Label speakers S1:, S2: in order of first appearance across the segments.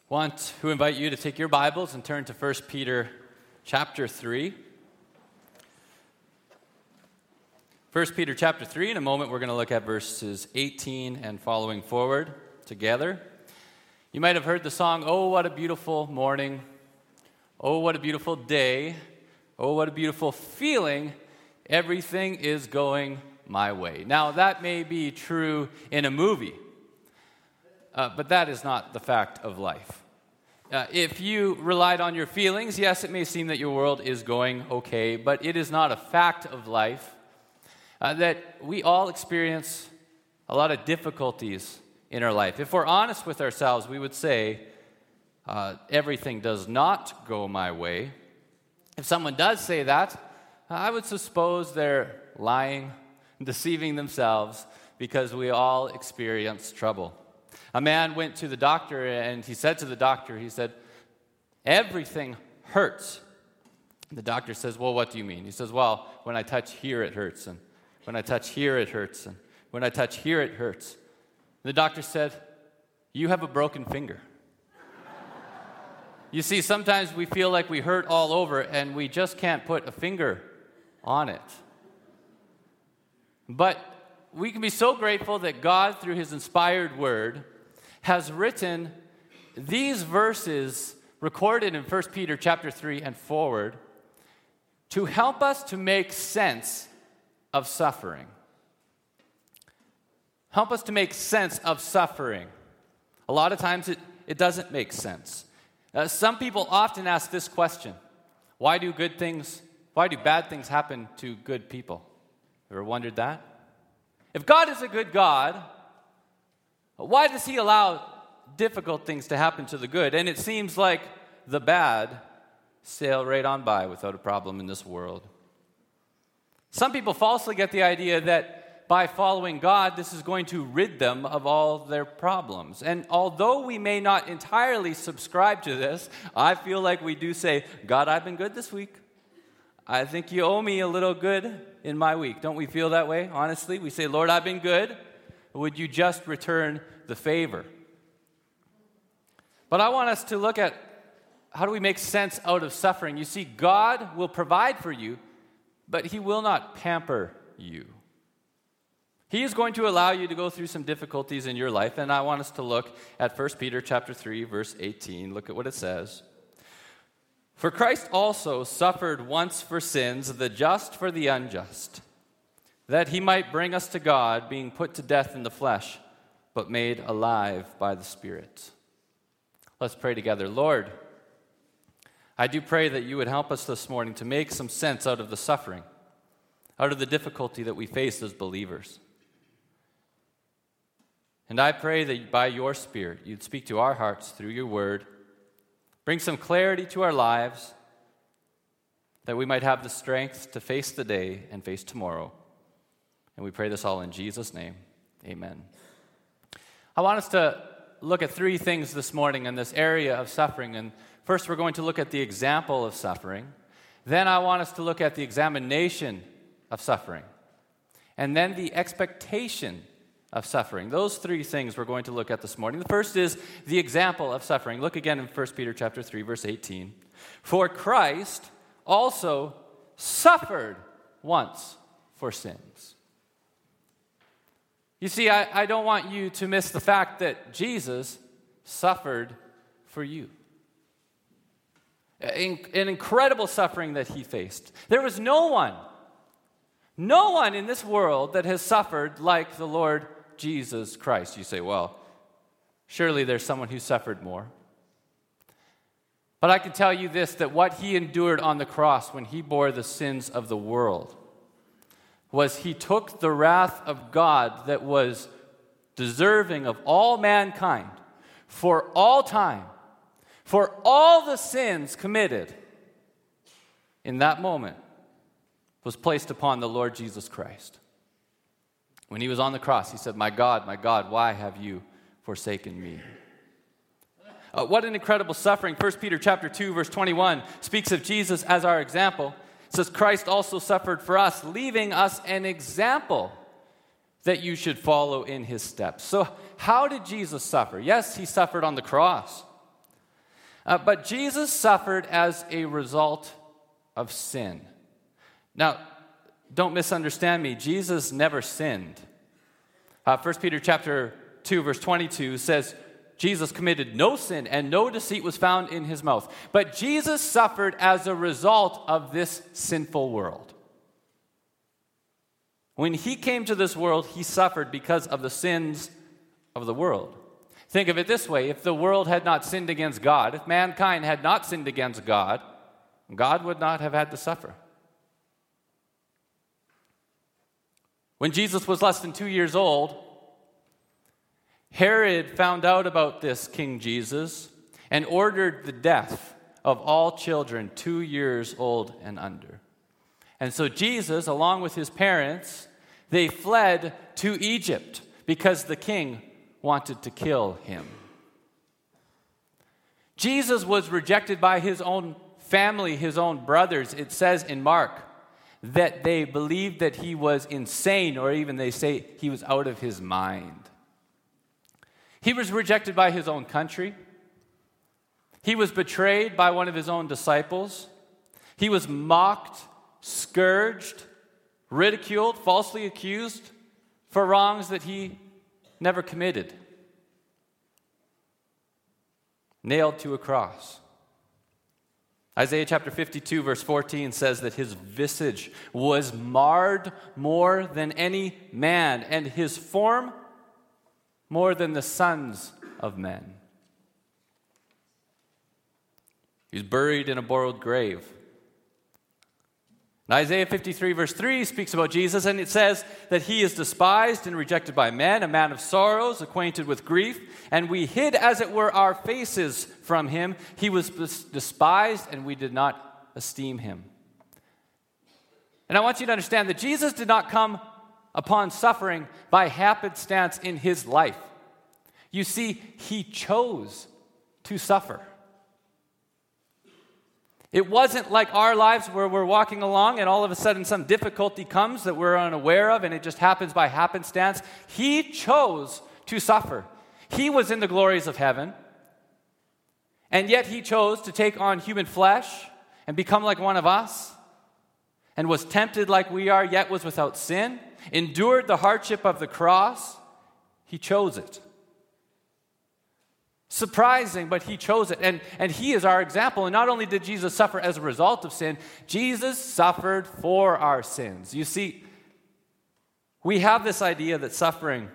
S1: Want to invite you to take your Bibles and turn to 1 Peter chapter 3. 1 Peter chapter 3, in a moment we're going to look at verses 18 and following forward together. You might have heard the song, "Oh, what a beautiful morning. Oh, what a beautiful day. Oh, what a beautiful feeling. Everything is going my way." Now, that may be true in a movie. But that is not the fact of life. If you relied on your feelings, yes, it may seem that your world is going okay, but it is not a fact of life that we all experience a lot of difficulties in our life. If we're honest with ourselves, we would say, everything does not go my way. If someone does say that, I would suppose they're lying, deceiving themselves, because we all experience trouble. A man went to the doctor and he said to the doctor, he said, "Everything hurts." The doctor says, "Well, what do you mean?" He says, "Well, when I touch here it hurts, and when I touch here it hurts, and when I touch here it hurts." The doctor said, "You have a broken finger." You see, sometimes we feel like we hurt all over and we just can't put a finger on it. But we can be so grateful that God, through His inspired word, has written these verses recorded in 1 Peter chapter 3 and forward to help us to make sense of suffering. Help us to make sense of suffering. A lot of times it doesn't make sense. Some people often ask this question: why do bad things happen to good people? Ever wondered that? If God is a good God, why does He allow difficult things to happen to the good? And it seems like the bad sail right on by without a problem in this world. Some people falsely get the idea that by following God, this is going to rid them of all their problems. And although we may not entirely subscribe to this, I feel like we do say, "God, I've been good this week. I think you owe me a little good in my week." Don't we feel that way? Honestly, we say, "Lord, I've been good. Would you just return the favor?" But I want us to look at how do we make sense out of suffering. You see, God will provide for you, but He will not pamper you. He is going to allow you to go through some difficulties in your life, and I want us to look at 1 Peter chapter 3, verse 18. Look at what it says. "For Christ also suffered once for sins, the just for the unjust, that He might bring us to God, being put to death in the flesh, but made alive by the Spirit." Let's pray together. Lord, I do pray that you would help us this morning to make some sense out of the suffering, out of the difficulty that we face as believers. And I pray that by your Spirit, you'd speak to our hearts through your word, bring some clarity to our lives, that we might have the strength to face the day and face tomorrow. And we pray this all in Jesus' name. Amen. I want us to look at three things this morning in this area of suffering. And first, we're going to look at the example of suffering. Then I want us to look at the examination of suffering. And then the expectation of suffering. Those three things we're going to look at this morning. The first is the example of suffering. Look again in 1 Peter chapter 3, verse 18. "For Christ also suffered once for sins." You see, I don't want you to miss the fact that Jesus suffered for you. An incredible suffering that He faced. There was no one in this world that has suffered like the Lord Jesus Christ. You say, well, surely there's someone who suffered more. But I can tell you this, that what He endured on the cross when He bore the sins of the world was He took the wrath of God that was deserving of all mankind for all time, for all the sins committed in that moment was placed upon the Lord Jesus Christ. When He was on the cross, He said, my God, why have you forsaken me?" What an incredible suffering. 1 Peter chapter 2, verse 21 speaks of Jesus as our example. It says, "Christ also suffered for us, leaving us an example that you should follow in His steps." So how did Jesus suffer? Yes, He suffered on the cross. But Jesus suffered as a result of sin. Now, don't misunderstand me. Jesus never sinned. 1 Peter chapter 2, verse 22 says, Jesus committed no sin and no deceit was found in his mouth. But Jesus suffered as a result of this sinful world. When he came to this world, he suffered because of the sins of the world. Think of it this way. If the world had not sinned against God, if mankind had not sinned against God, God would not have had to suffer. When Jesus was less than 2 years old, Herod found out about this King Jesus and ordered the death of all children 2 years old and under. And so Jesus, along with his parents, they fled to Egypt because the king wanted to kill him. Jesus was rejected by his own family, his own brothers. It says in Mark that they believed that he was insane, or even they say he was out of his mind. He was rejected by his own country. He was betrayed by one of his own disciples. He was mocked, scourged, ridiculed, falsely accused for wrongs that he never committed. Nailed to a cross. Isaiah chapter 52, verse 14 says that his visage was marred more than any man, and his form more than the sons of men. He's buried in a borrowed grave. And Isaiah 53, verse 3 speaks about Jesus, and it says that he is despised and rejected by men, a man of sorrows, acquainted with grief, and we hid, as it were, our faces from him. He was despised, and we did not esteem him. And I want you to understand that Jesus did not come upon suffering by happenstance in his life. You see, he chose to suffer. It wasn't like our lives where we're walking along and all of a sudden some difficulty comes that we're unaware of and it just happens by happenstance. He chose to suffer. He was in the glories of heaven, and yet he chose to take on human flesh and become like one of us, and was tempted like we are, yet was without sin, endured the hardship of the cross. He chose it. Surprising, but he chose it. And he is our example. And not only did Jesus suffer as a result of sin, Jesus suffered for our sins. You see, we have this idea that suffering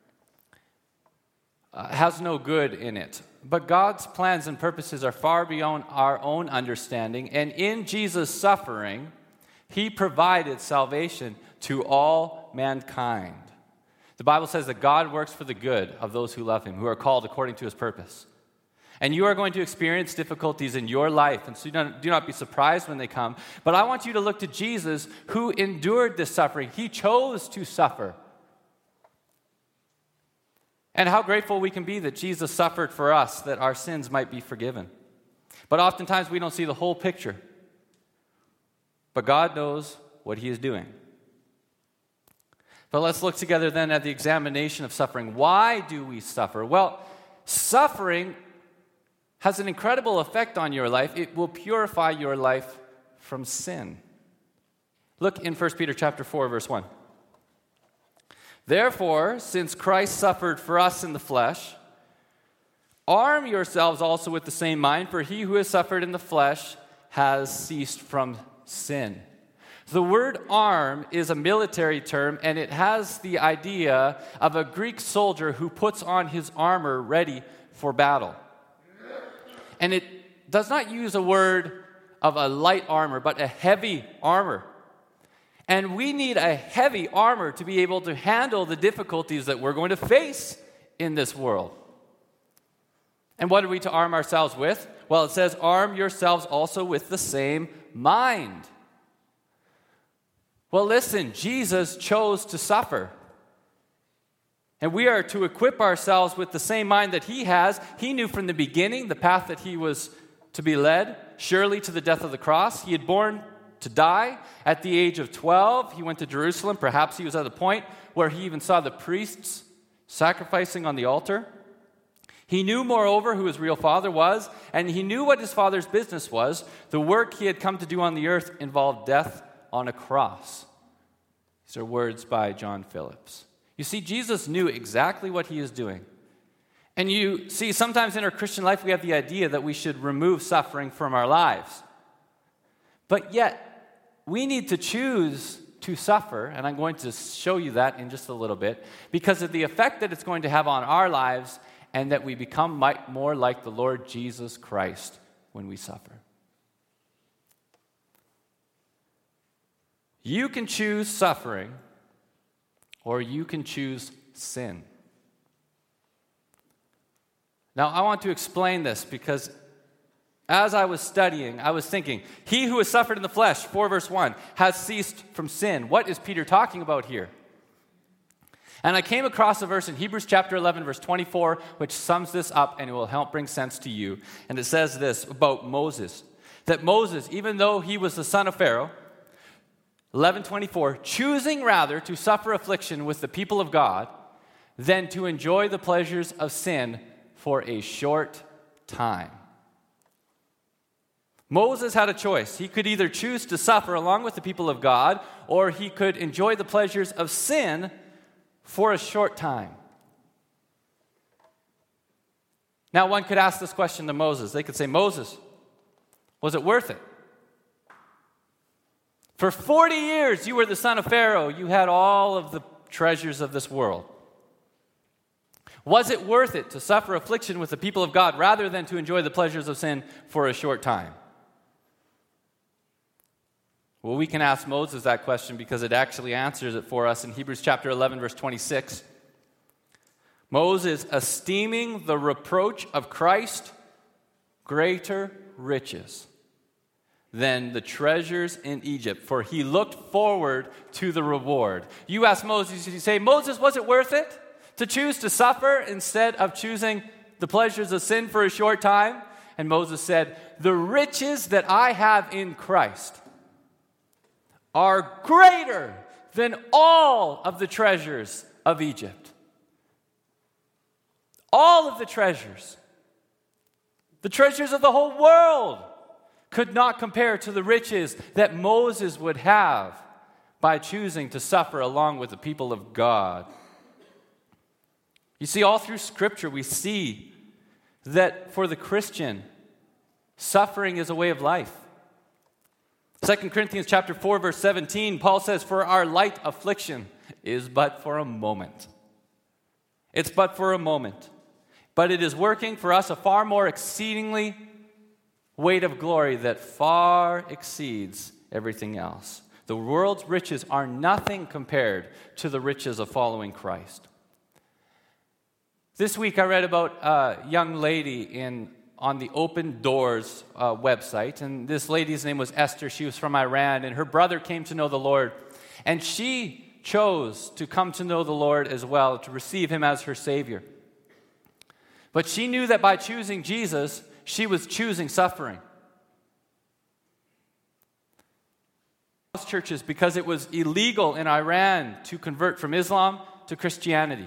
S1: has no good in it. But God's plans and purposes are far beyond our own understanding. And in Jesus' suffering, he provided salvation to all mankind. The Bible says that God works for the good of those who love him, who are called according to his purpose. And you are going to experience difficulties in your life, and so do not be surprised when they come. But I want you to look to Jesus, who endured this suffering. He chose to suffer. And how grateful we can be that Jesus suffered for us, that our sins might be forgiven. But oftentimes we don't see the whole picture. But God knows what he is doing. But let's look together then at the examination of suffering. Why do we suffer? Well, suffering has an incredible effect on your life. It will purify your life from sin. Look in 1 Peter chapter 4, verse 1. Therefore, since Christ suffered for us in the flesh, arm yourselves also with the same mind, for he who has suffered in the flesh has ceased from sin. The word arm is a military term, and it has the idea of a Greek soldier who puts on his armor ready for battle. And it does not use a word of a light armor, but a heavy armor. And we need a heavy armor to be able to handle the difficulties that we're going to face in this world. And what are we to arm ourselves with? Well, it says, arm yourselves also with the same mind. Well, listen, Jesus chose to suffer. And we are to equip ourselves with the same mind that he has. He knew from the beginning the path that he was to be led, surely to the death of the cross. He had born to die. At the age of 12, he went to Jerusalem. Perhaps he was at a point where he even saw the priests sacrificing on the altar. He knew, moreover, who his real father was, and he knew what his father's business was. The work he had come to do on the earth involved death on a cross. These are words by John Phillips. You see, Jesus knew exactly what he is doing. And you see, sometimes in our Christian life, we have the idea that we should remove suffering from our lives. But yet, we need to choose to suffer, and I'm going to show you that in just a little bit, because of the effect that it's going to have on our lives, and that we become more like the Lord Jesus Christ when we suffer. You can choose suffering, or you can choose sin. Now, I want to explain this because as I was studying, I was thinking, he who has suffered in the flesh, 4 verse 1, has ceased from sin. What is Peter talking about here? And I came across a verse in Hebrews chapter 11, verse 24, which sums this up, and it will help bring sense to you. And it says this about Moses, that Moses, even though he was the son of Pharaoh, 11:24, choosing rather to suffer affliction with the people of God than to enjoy the pleasures of sin for a short time. Moses had a choice. He could either choose to suffer along with the people of God, or he could enjoy the pleasures of sin for a short time. Now, one could ask this question to Moses. They could say, Moses, was it worth it? For 40 years, you were the son of Pharaoh. You had all of the treasures of this world. Was it worth it to suffer affliction with the people of God rather than to enjoy the pleasures of sin for a short time? Well, we can ask Moses that question because it actually answers it for us in Hebrews chapter 11, verse 26. Moses, esteeming the reproach of Christ greater riches than the treasures in Egypt, for he looked forward to the reward. You ask Moses, you say, Moses, was it worth it to choose to suffer instead of choosing the pleasures of sin for a short time? And Moses said, the riches that I have in Christ are greater than all of the treasures of Egypt. All of the treasures of the whole world, could not compare to the riches that Moses would have by choosing to suffer along with the people of God. You see, all through Scripture, we see that for the Christian, suffering is a way of life. 2 Corinthians chapter 4, verse 17, Paul says, for our light affliction is but for a moment. It's but for a moment. But it is working for us a far more exceedingly weight of glory that far exceeds everything else. The world's riches are nothing compared to the riches of following Christ. This week I read about a young lady on the Open Doors website, and this lady's name was Esther. She was from Iran, and her brother came to know the Lord, and she chose to come to know the Lord as well, to receive him as her Savior. But she knew that by choosing Jesus, she was choosing suffering. Churches, because it was illegal in Iran to convert from Islam to Christianity.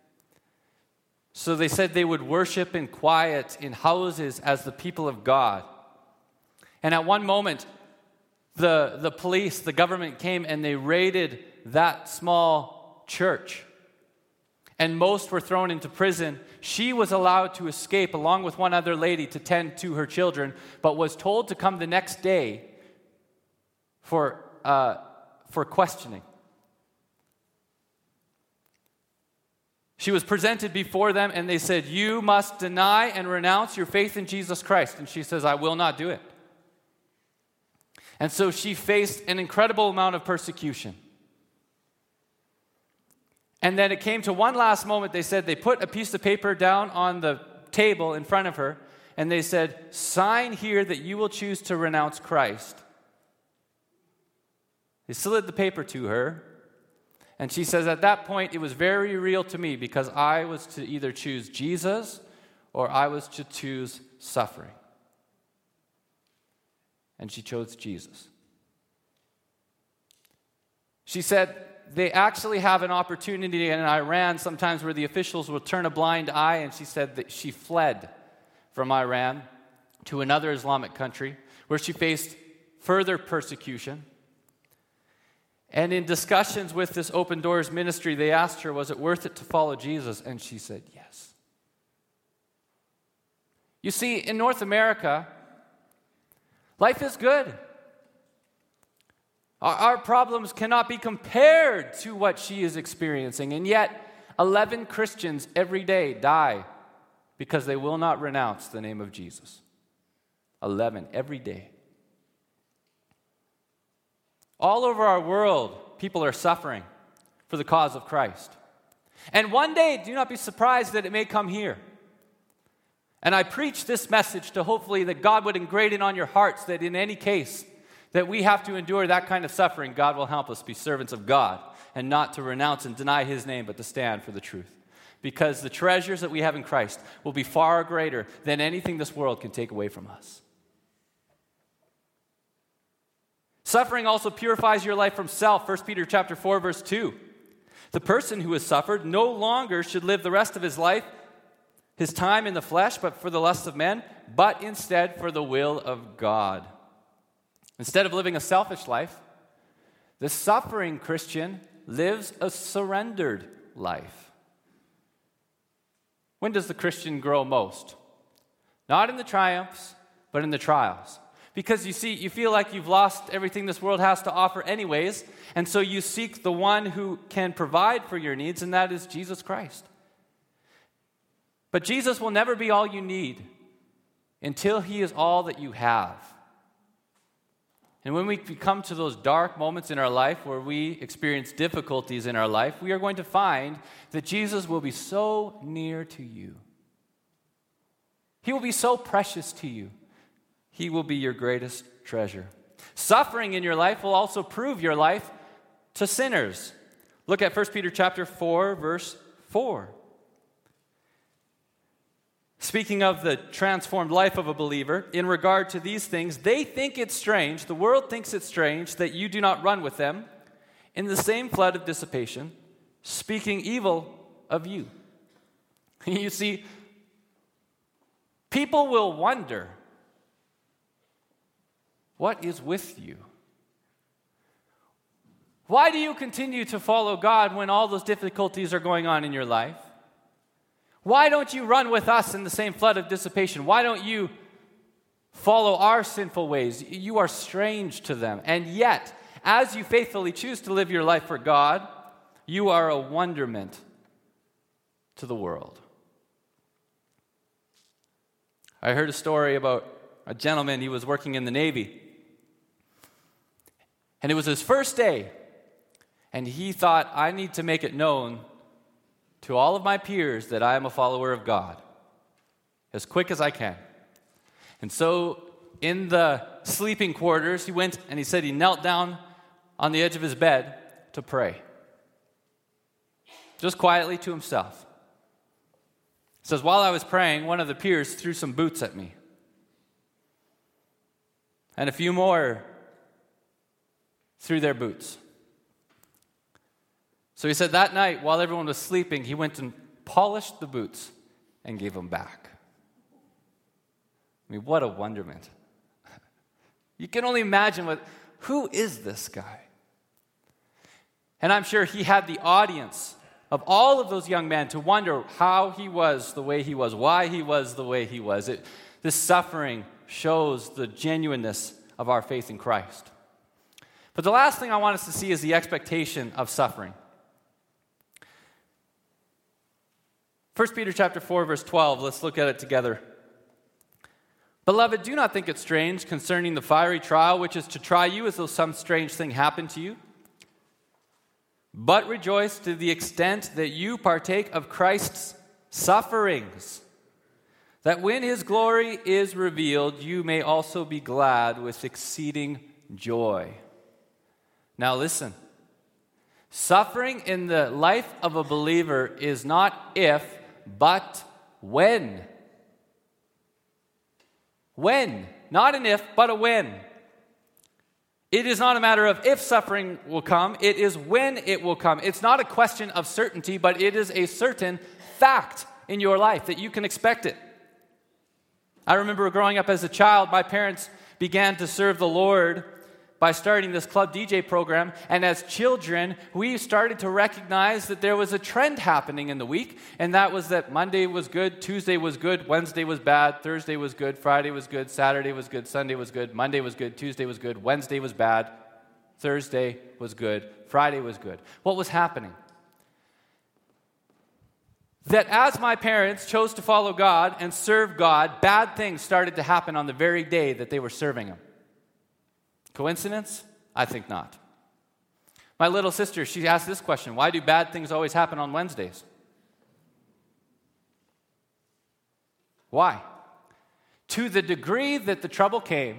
S1: So they said they would worship in quiet in houses as the people of God. And at one moment, the police, the government came and they raided that small church. And most were thrown into prison. She was allowed to escape along with one other lady to tend to her children, but was told to come the next day for questioning. She was presented before them, and they said, you must deny and renounce your faith in Jesus Christ. And she says, I will not do it. And so she faced an incredible amount of persecution. And then it came to one last moment. They said they put a piece of paper down on the table in front of her, and they said, sign here that you will choose to renounce Christ. They slid the paper to her, and she says, at that point, it was very real to me because I was to either choose Jesus or I was to choose suffering. And she chose Jesus. She said, they actually have an opportunity in Iran sometimes where the officials will turn a blind eye, and she said that she fled from Iran to another Islamic country where she faced further persecution. And in discussions with this Open Doors ministry, they asked her, was it worth it to follow Jesus? And she said, yes. You see, in North America, life is good. Our problems cannot be compared to what she is experiencing. And yet, 11 Christians every day die because they will not renounce the name of Jesus. 11 every day. All over our world, people are suffering for the cause of Christ. And one day, do not be surprised that it may come here. And I preach this message to hopefully that God would engrave it on your hearts that in any case that we have to endure that kind of suffering, God will help us be servants of God and not to renounce and deny His name, but to stand for the truth. Because the treasures that we have in Christ will be far greater than anything this world can take away from us. Suffering also purifies your life from self. 1 Peter chapter 4, verse 2. The person who has suffered no longer should live the rest of his life, his time in the flesh, but for the lusts of men, but instead for the will of God. Instead of living a selfish life, the suffering Christian lives a surrendered life. When does the Christian grow most? Not in the triumphs, but in the trials. Because you see, you feel like you've lost everything this world has to offer anyways, and so you seek the one who can provide for your needs, and that is Jesus Christ. But Jesus will never be all you need until He is all that you have. And when we come to those dark moments in our life where we experience difficulties in our life, we are going to find that Jesus will be so near to you. He will be so precious to you. He will be your greatest treasure. Suffering in your life will also prove your life to sinners. Look at 1 Peter chapter 4, verse 4. Speaking of the transformed life of a believer, in regard to these things, they think it's strange, the world thinks it's strange, that you do not run with them in the same flood of dissipation, speaking evil of you. You see, people will wonder, what is with you? Why do you continue to follow God when all those difficulties are going on in your life? Why don't you run with us in the same flood of dissipation? Why don't you follow our sinful ways? You are strange to them. And yet, as you faithfully choose to live your life for God, you are a wonderment to the world. I heard a story about a gentleman, he was working in the Navy. And it was his first day. And he thought, I need to make it known to all of my peers that I am a follower of God as quick as I can. And so in the sleeping quarters, he went and he said he knelt down on the edge of his bed to pray. Just quietly to himself. He says, while I was praying, one of the peers threw some boots at me. And a few more threw their boots. So he said that night, while everyone was sleeping, he went and polished the boots and gave them back. I mean, what a wonderment. You can only imagine who is this guy? And I'm sure he had the audience of all of those young men to wonder how he was the way he was, why he was the way he was. This suffering shows the genuineness of our faith in Christ. But the last thing I want us to see is the expectation of suffering. 1 Peter chapter 4, verse 12, let's look at it together. Beloved, do not think it strange concerning the fiery trial, which is to try you as though some strange thing happened to you. But rejoice to the extent that you partake of Christ's sufferings, that when His glory is revealed, you may also be glad with exceeding joy. Now listen, suffering in the life of a believer is not if, but when. When. Not an if, but a when. It is not a matter of if suffering will come, it is when it will come. It's not a question of certainty, but it is a certain fact in your life that you can expect it. I remember growing up as a child, my parents began to serve the Lord by starting this club DJ program. And as children, we started to recognize that there was a trend happening in the week. And that was that Monday was good, Tuesday was good, Wednesday was bad, Thursday was good, Friday was good, Saturday was good, Sunday was good, Monday was good, Tuesday was good, Wednesday was bad, Thursday was good, Friday was good. What was happening? That as my parents chose to follow God and serve God, bad things started to happen on the very day that they were serving Him. Coincidence? I think not. My little sister, she asked this question: why do bad things always happen on Wednesdays? Why? To the degree that the trouble came,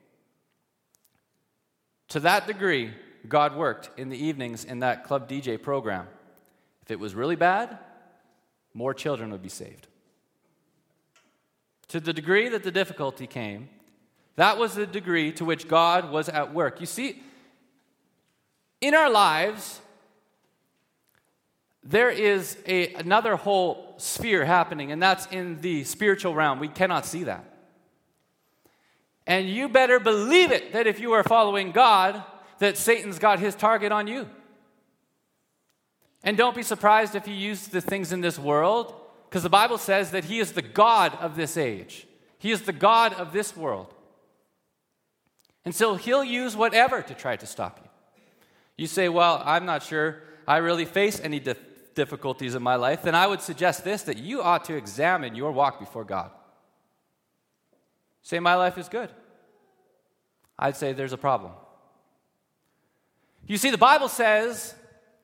S1: to that degree, God worked in the evenings in that club DJ program. If it was really bad, more children would be saved. To the degree that the difficulty came, that was the degree to which God was at work. You see, in our lives, there is another whole sphere happening, and that's in the spiritual realm. We cannot see that. And you better believe it that if you are following God, that Satan's got his target on you. And don't be surprised if he uses the things in this world, because the Bible says that he is the God of this age. He is the God of this world. And so he'll use whatever to try to stop you. You say, well, I'm not sure I really face any difficulties in my life. Then I would suggest this, that you ought to examine your walk before God. Say, my life is good. I'd say there's a problem. You see, the Bible says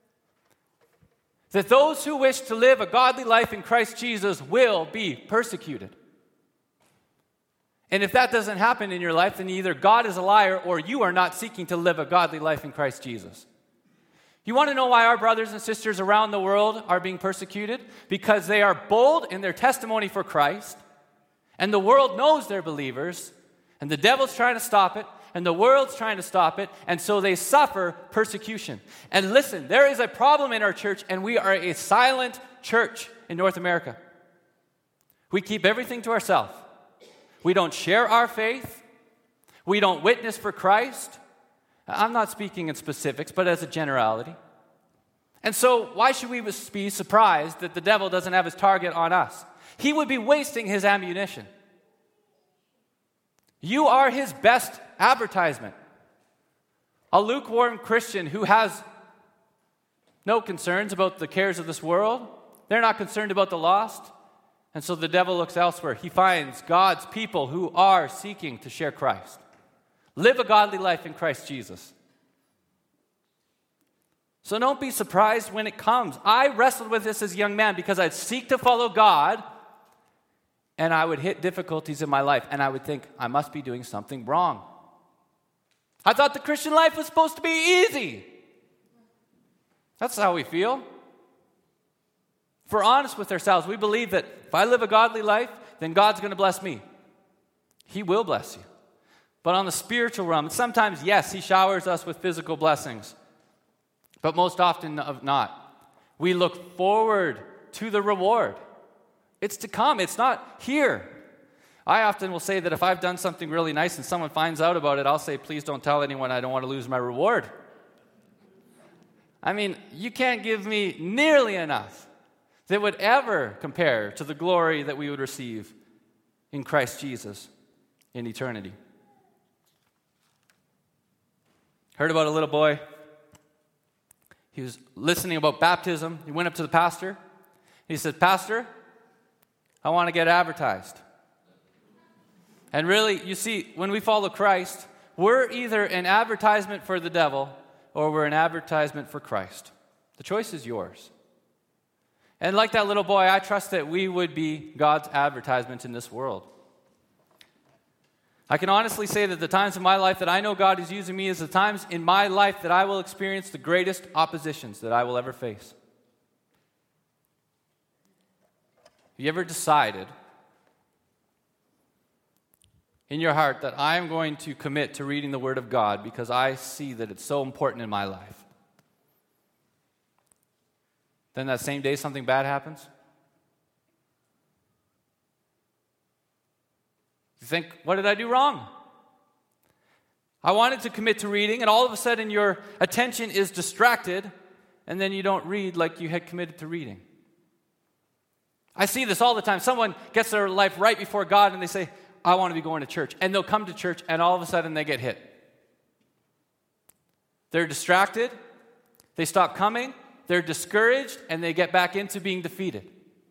S1: that those who wish to live a godly life in Christ Jesus will be persecuted. And if that doesn't happen in your life, then either God is a liar or you are not seeking to live a godly life in Christ Jesus. You want to know why our brothers and sisters around the world are being persecuted? Because they are bold in their testimony for Christ, and the world knows they're believers, and the devil's trying to stop it, and the world's trying to stop it, and so they suffer persecution. And listen, there is a problem in our church, and we are a silent church in North America. We keep everything to ourselves. We don't share our faith. We don't witness for Christ. I'm not speaking in specifics, but as a generality. And so why should we be surprised that the devil doesn't have his target on us? He would be wasting his ammunition. You are his best advertisement. A lukewarm Christian who has no concerns about the cares of this world. They're not concerned about the lost. And so the devil looks elsewhere. He finds God's people who are seeking to share Christ. Live a godly life in Christ Jesus. So don't be surprised when it comes. I wrestled with this as a young man because I'd seek to follow God, and I would hit difficulties in my life, and I would think, I must be doing something wrong. I thought the Christian life was supposed to be easy. That's how we feel. If we're honest with ourselves, we believe that if I live a godly life, then God's going to bless me. He will bless you. But on the spiritual realm, sometimes, yes, He showers us with physical blessings. But most often not. We look forward to the reward. It's to come. It's not here. I often will say that if I've done something really nice and someone finds out about it, I'll say, please don't tell anyone, I don't want to lose my reward. I mean, you can't give me nearly enough that would ever compare to the glory that we would receive in Christ Jesus in eternity. Heard about a little boy. He was listening about baptism. He went up to the pastor. He said, Pastor, I want to get advertised. And really, you see, when we follow Christ, we're either an advertisement for the devil or we're an advertisement for Christ. The choice is yours. And like that little boy, I trust that we would be God's advertisement in this world. I can honestly say that the times in my life that I know God is using me is the times in my life that I will experience the greatest oppositions that I will ever face. Have you ever decided in your heart that I am going to commit to reading the Word of God because I see that it's so important in my life, then that same day something bad happens? You think, what did I do wrong? I wanted to commit to reading, and all of a sudden your attention is distracted, and then you don't read like you had committed to reading. I see this all the time. Someone gets their life right before God, and they say, I want to be going to church. And they'll come to church, and all of a sudden they get hit. They're distracted, they stop coming, they're discouraged, and they get back into being defeated.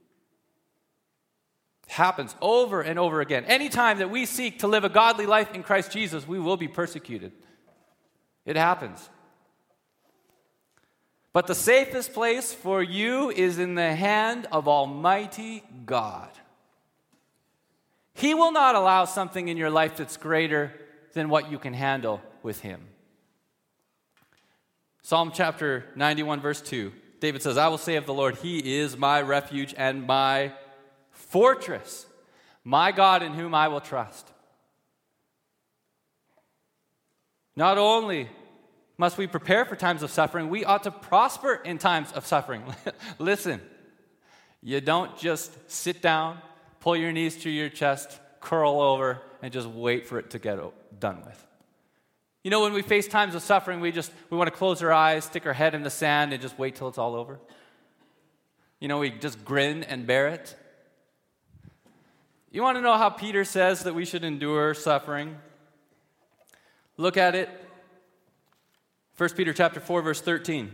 S1: It happens over and over again. Anytime that we seek to live a godly life in Christ Jesus, we will be persecuted. It happens. But the safest place for you is in the hand of Almighty God. He will not allow something in your life that's greater than what you can handle with Him. Psalm chapter 91, verse 2, David says, I will say of the Lord, He is my refuge and my fortress, my God in whom I will trust. Not only must we prepare for times of suffering, we ought to prosper in times of suffering. Listen, you don't just sit down, pull your knees to your chest, curl over, and just wait for it to get done with. You know, when we face times of suffering, we want to close our eyes, stick our head in the sand, and just wait till it's all over. You know, we just grin and bear it. You want to know how Peter says that we should endure suffering? Look at it. 1 Peter chapter 4, verse 13.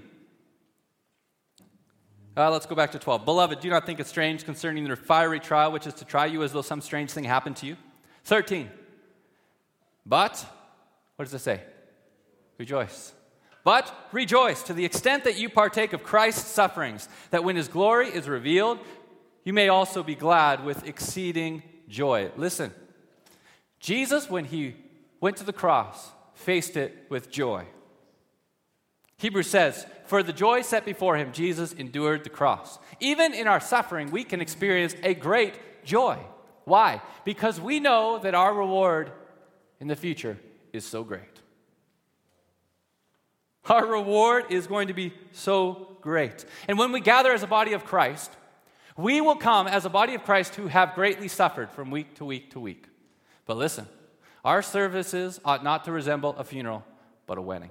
S1: Let's go back to 12. Beloved, do not think it strange concerning the fiery trial, which is to try you as though some strange thing happened to you. 13. But, what does it say? Rejoice. But rejoice to the extent that you partake of Christ's sufferings, that when His glory is revealed, you may also be glad with exceeding joy. Listen, Jesus, when He went to the cross, faced it with joy. Hebrews says, for the joy set before Him, Jesus endured the cross. Even in our suffering, we can experience a great joy. Why? Because we know that our reward in the future is so great. Our reward is going to be so great. And when we gather as a body of Christ, we will come as a body of Christ who have greatly suffered from week to week to week. But listen, our services ought not to resemble a funeral, but a wedding.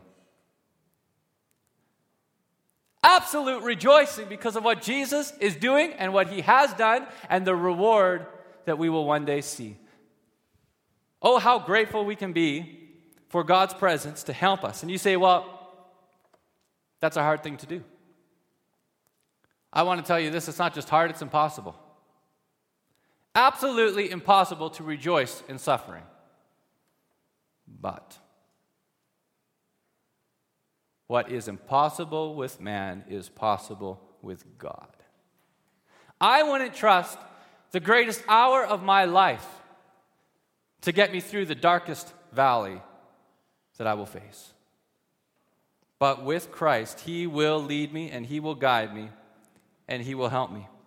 S1: Absolute rejoicing because of what Jesus is doing and what He has done and the reward that we will one day see. Oh, how grateful we can be for God's presence to help us. And you say, well, that's a hard thing to do. I want to tell you this, it's not just hard, it's impossible. Absolutely impossible to rejoice in suffering. But what is impossible with man is possible with God. I wouldn't trust the greatest hour of my life to get me through the darkest valley that I will face. But with Christ, He will lead me and He will guide me and He will help me.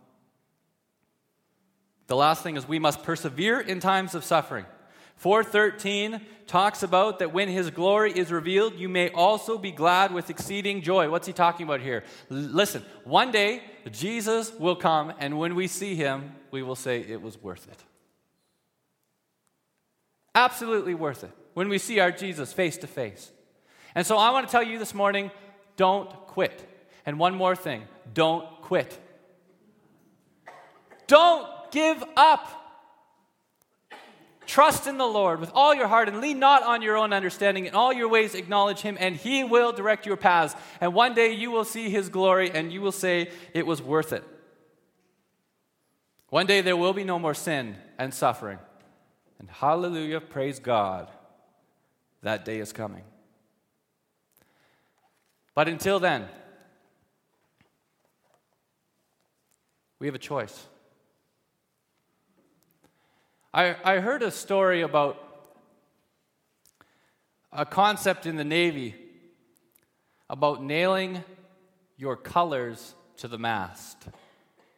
S1: The last thing is we must persevere in times of suffering. 4:13 talks about that when His glory is revealed, you may also be glad with exceeding joy. What's he talking about here? Listen, one day Jesus will come, and when we see Him, we will say it was worth it. Absolutely worth it. When we see our Jesus face to face. And so I want to tell you this morning, don't quit. And one more thing, don't quit. Don't give up. Trust in the Lord with all your heart and lean not on your own understanding. In all your ways acknowledge Him and He will direct your paths. And one day you will see His glory and you will say it was worth it. One day there will be no more sin and suffering. And hallelujah, praise God, that day is coming. But until then, we have a choice. I heard a story about a concept in the Navy about nailing your colors to the mast.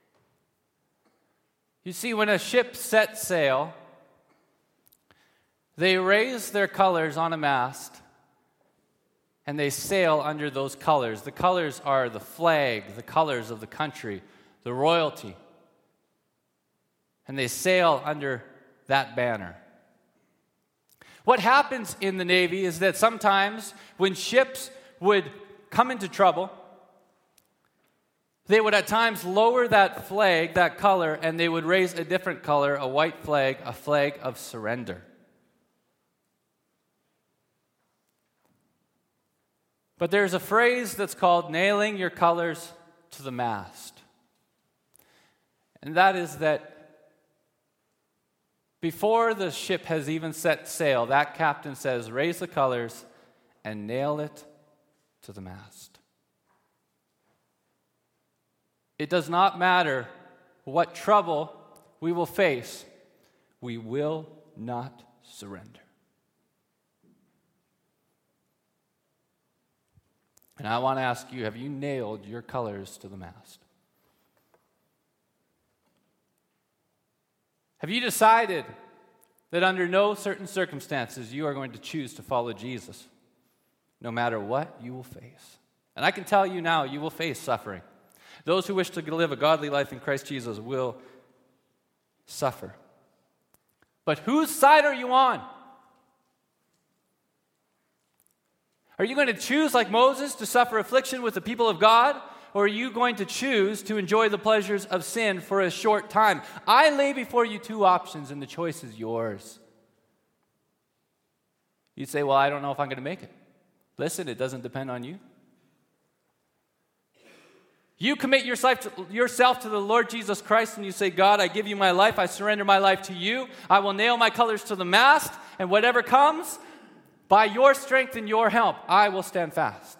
S1: You see, when a ship sets sail, They raise their colors on a mast, and they sail under those colors. The colors are the flag, the colors of the country, the royalty. And they sail under that banner. What happens in the Navy is that sometimes when ships would come into trouble, they would at times lower that flag, that color, and they would raise a different color, a white flag, a flag of surrender. But there's a phrase that's called nailing your colors to the mast. And that is that before the ship has even set sail, that captain says, raise the colors and nail it to the mast. It does not matter what trouble we will face, we will not surrender. And I want to ask you, have you nailed your colors to the mast? Have you decided that under no certain circumstances you are going to choose to follow Jesus, no matter what you will face? And I can tell you now, you will face suffering. Those who wish to live a godly life in Christ Jesus will suffer. But whose side are you on? Are you going to choose, like Moses, to suffer affliction with the people of God? Or are you going to choose to enjoy the pleasures of sin for a short time? I lay before you two options, and the choice is yours. You'd say, well, I don't know if I'm going to make it. Listen, it doesn't depend on you. You commit yourself to the Lord Jesus Christ, and you say, God, I give you my life. I surrender my life to you. I will nail my colors to the mast, and whatever comes, by your strength and your help, I will stand fast.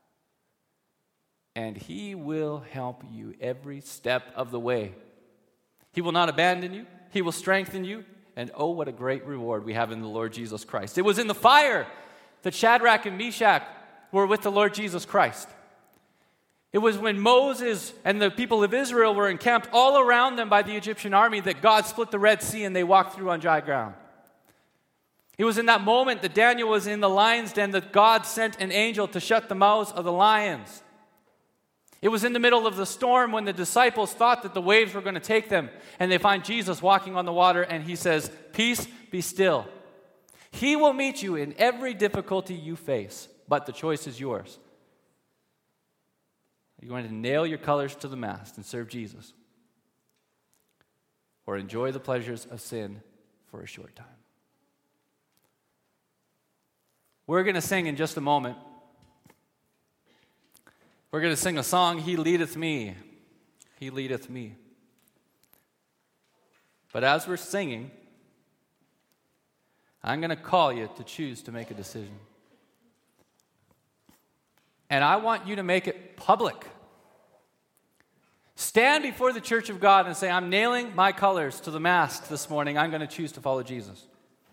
S1: And he will help you every step of the way. He will not abandon you. He will strengthen you. And oh, what a great reward we have in the Lord Jesus Christ. It was in the fire that Shadrach and Meshach were with the Lord Jesus Christ. It was when Moses and the people of Israel were encamped all around them by the Egyptian army that God split the Red Sea and they walked through on dry ground. It was in that moment that Daniel was in the lion's den that God sent an angel to shut the mouths of the lions. It was in the middle of the storm when the disciples thought that the waves were going to take them, and they find Jesus walking on the water, and he says, peace, be still. He will meet you in every difficulty you face, but the choice is yours. Are you going to nail your colors to the mast and serve Jesus? Or enjoy the pleasures of sin for a short time? We're going to sing in just a moment. We're going to sing a song, He Leadeth Me. He Leadeth Me. But as we're singing, I'm going to call you to choose to make a decision. And I want you to make it public. Stand before the church of God and say, I'm nailing my colors to the mast this morning. I'm going to choose to follow Jesus.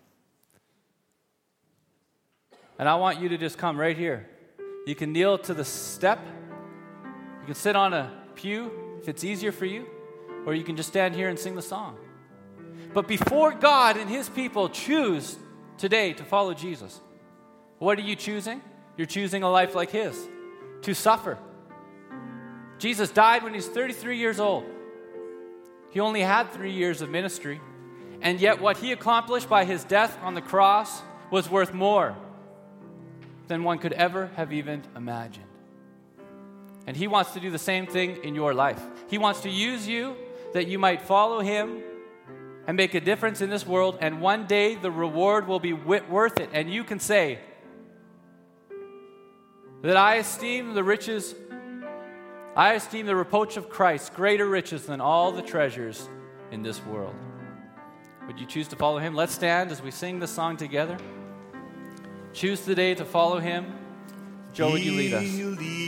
S1: And I want you to just come right here. You can kneel to the step. You can sit on a pew if it's easier for you. Or you can just stand here and sing the song. But before God and His people choose today to follow Jesus, what are you choosing? You're choosing a life like His, to suffer. Jesus died when He was 33 years old. He only had 3 years of ministry. And yet what He accomplished by His death on the cross was worth more than one could ever have even imagined. And He wants to do the same thing in your life. He wants to use you that you might follow Him and make a difference in this world, and one day the reward will be worth it. And you can say that I esteem the reproach of Christ greater riches than all the treasures in this world. Would you choose to follow Him? Let's stand as we sing this song together. Choose today to follow Him. Joe, would you lead us?